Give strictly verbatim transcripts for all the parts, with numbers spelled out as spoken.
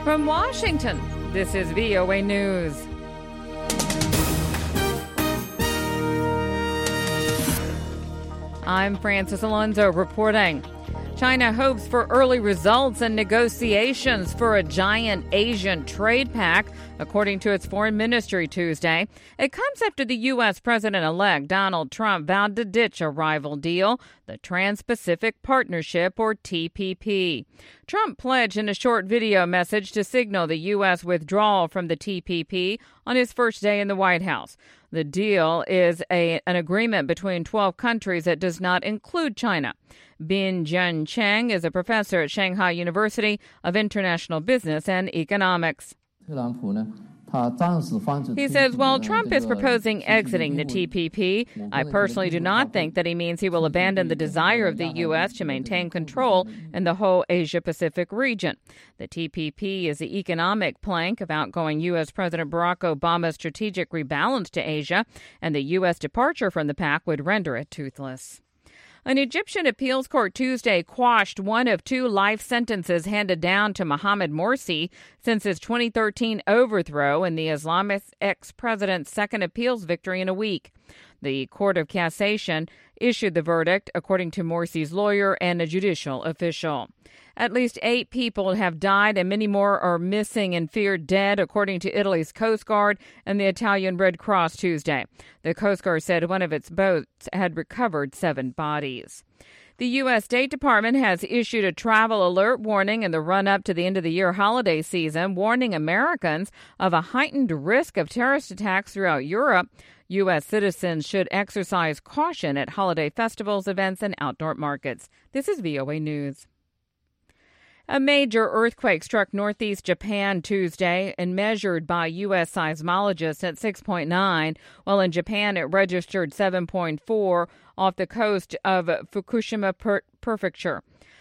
From Washington, this is V O A News. I'm Francis Alonso reporting. China hopes for early results in negotiations for a giant Asian trade pact, according to its foreign ministry Tuesday. It comes after the U S. President-elect Donald Trump vowed to ditch a rival deal, the Trans-Pacific Partnership, or T P P. Trump pledged in a short video message to signal the U S withdrawal from the T P P on his first day in the White House. The deal is a, an agreement between twelve countries that does not include China. Bin-Jian Cheng is a professor at Shanghai University of International Business and Economics. He says, while Trump is proposing exiting the T P P, I personally do not think that he means he will abandon the desire of the U S to maintain control in the whole Asia-Pacific region. The T P P is the economic plank of outgoing U S. President Barack Obama's strategic rebalance to Asia, and the U S departure from the pact would render it toothless. An Egyptian appeals court Tuesday quashed one of two life sentences handed down to Mohamed Morsi since his twenty thirteen overthrow and the Islamist ex-president's second appeals victory in a week. The Court of Cassation issued the verdict, according to Morsi's lawyer and a judicial official. At least eight people have died and many more are missing and feared dead, according to Italy's Coast Guard and the Italian Red Cross Tuesday. The Coast Guard said one of its boats had recovered seven bodies. The U S. State Department has issued a travel alert warning in the run-up to the end-of-the-year holiday season, warning Americans of a heightened risk of terrorist attacks throughout Europe. U S citizens should exercise caution at holiday festivals, events, and outdoor markets. This is V O A News. A major earthquake struck northeast Japan Tuesday and measured by U S seismologists at six point nine, while in Japan it registered seven point four off the coast of Fukushima per- Prefecture.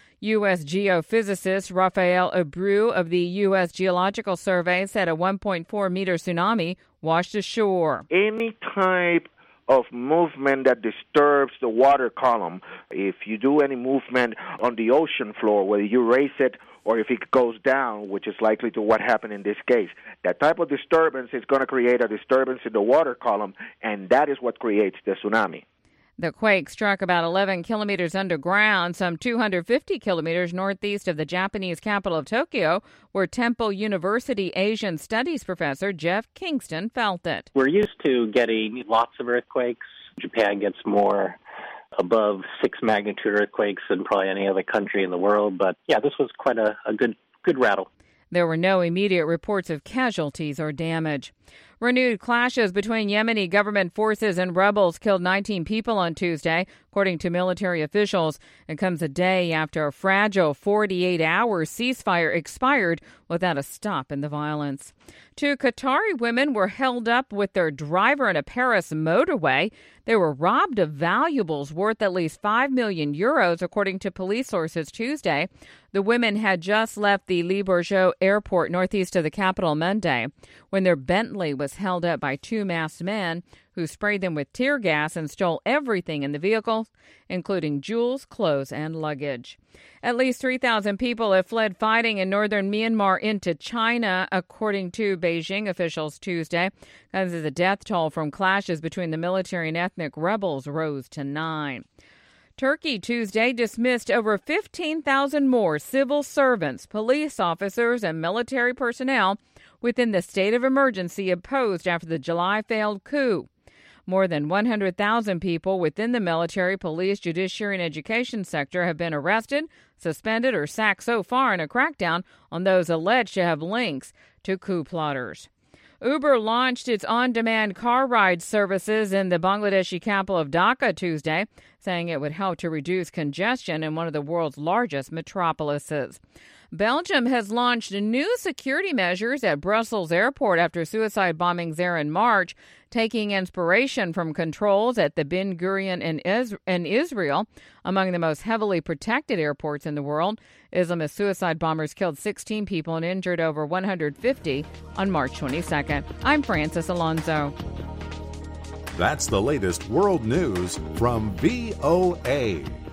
U S geophysicist Rafael Abreu of the U S. Geological Survey said a one point four meter tsunami washed ashore. Any type of movement that disturbs the water column, if you do any movement on the ocean floor, whether you raise it or if it goes down, which is likely to what happened in this case, that type of disturbance is going to create a disturbance in the water column, and that is what creates the tsunami. The quake struck about eleven kilometers underground, some two hundred fifty kilometers northeast of the Japanese capital of Tokyo, where Temple University Asian Studies professor Jeff Kingston felt it. We're used to getting lots of earthquakes. Japan gets more above six magnitude earthquakes than probably any other country in the world. But yeah, this was quite a, a good, good rattle. There were no immediate reports of casualties or damage. Renewed clashes between Yemeni government forces and rebels killed nineteen people on Tuesday, according to military officials. It comes a day after a fragile forty-eight hour ceasefire expired without a stop in the violence. Two Qatari women were held up with their driver in a Paris motorway. They were robbed of valuables worth at least five million euros, according to police sources Tuesday. The women had just left the Le Bourget airport northeast of the capital Monday when their Bentley was held up by two masked men who sprayed them with tear gas and stole everything in the vehicle, including jewels, clothes, and luggage. At least three thousand people have fled fighting in northern Myanmar into China, according to Beijing officials Tuesday, as the death toll from clashes between the military and ethnic rebels rose to nine. Turkey Tuesday dismissed over fifteen thousand more civil servants, police officers, and military personnel within the state of emergency imposed after the July failed coup. More than one hundred thousand people within the military, police, judiciary, and education sector have been arrested, suspended, or sacked so far in a crackdown on those alleged to have links to coup plotters. Uber launched its on-demand car ride services in the Bangladeshi capital of Dhaka Tuesday, saying it would help to reduce congestion in one of the world's largest metropolises. Belgium has launched new security measures at Brussels airport after suicide bombings there in March, taking inspiration from controls at the Ben Gurion in, Is- in Israel, among the most heavily protected airports in the world. Islamist suicide bombers killed sixteen people and injured over one hundred fifty on March twenty-second. I'm Francis Alonso. That's the latest world news from V O A.